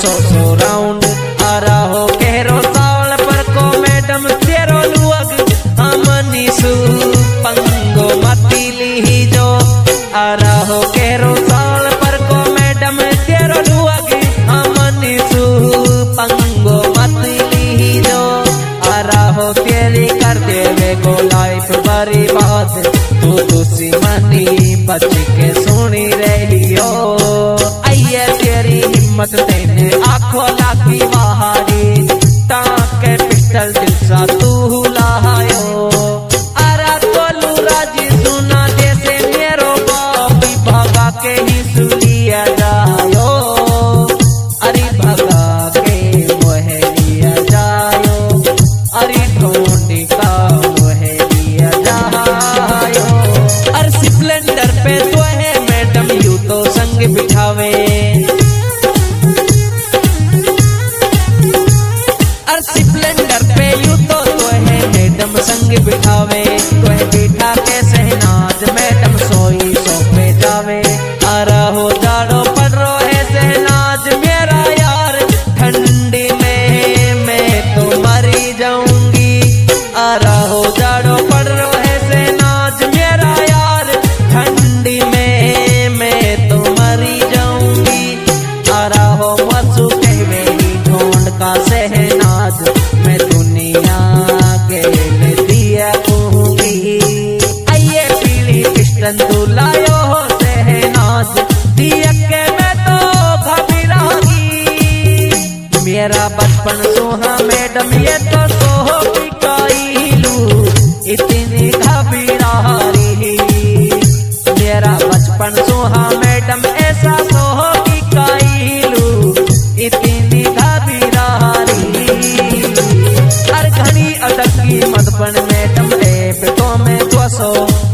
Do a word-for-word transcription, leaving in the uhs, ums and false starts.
सौ सौ राउंड आ रहो केरो सावल पर को मैडम तेरो लुअग हमनी सु पंगो मतीली ही जो आ रहो केरो सावल पर को मैडम तेरो लुअग हमनी सु पंगो मतीली ही जो आ रहो तेरी कर देवे को लाइफ बर्बाद तू दूसरी मनी बच के सुनी रही हो आइए तेरी हिम्मत देने आंखों लागी बाहरी टाके पिस्टल दिल सा तू लायो अरा तोलू राजी सुना जैसे मेरो बापी भगा के ही सुलिया जायो अरे भगा के मोहे लिया जायो अरे ढूंढी का मोहे लिया जायो अरे स्प्लेंडर पे तो है मैडम यू तो संग बिठावे स्प्लेंडर पे यू तो तो है मैडम संग बिठावे तो है बिठा के सहनाज मैडम सोई सो पे जावे आ रहो जाड़ो पड़ रो है सहनाज मेरा यार ठंडी में मैं तो मरी जाऊंगी आ रहो जाड़ो पड़ रो है सहनाज मेरा यार ठंडी में मैं तो मरी जाऊंगी आ रहो मसू कहवे ही ढूंढ का सहनाज मैं दुनिया के दिया कहूंगी आइए पीली किस्टन तू लायो हो सहनाज दिया के मैं तो घबरागी मेरा बचपन सोहा मैडम ये तो सोहो बिकाईलू इतनी घबरारी मेरा बचपन सोहा मैडम ऐसा सोहो बिकाईलू इतनी घबरारी हर घड़ी अटकी मत बन मैडम ए बेटों में दो सौ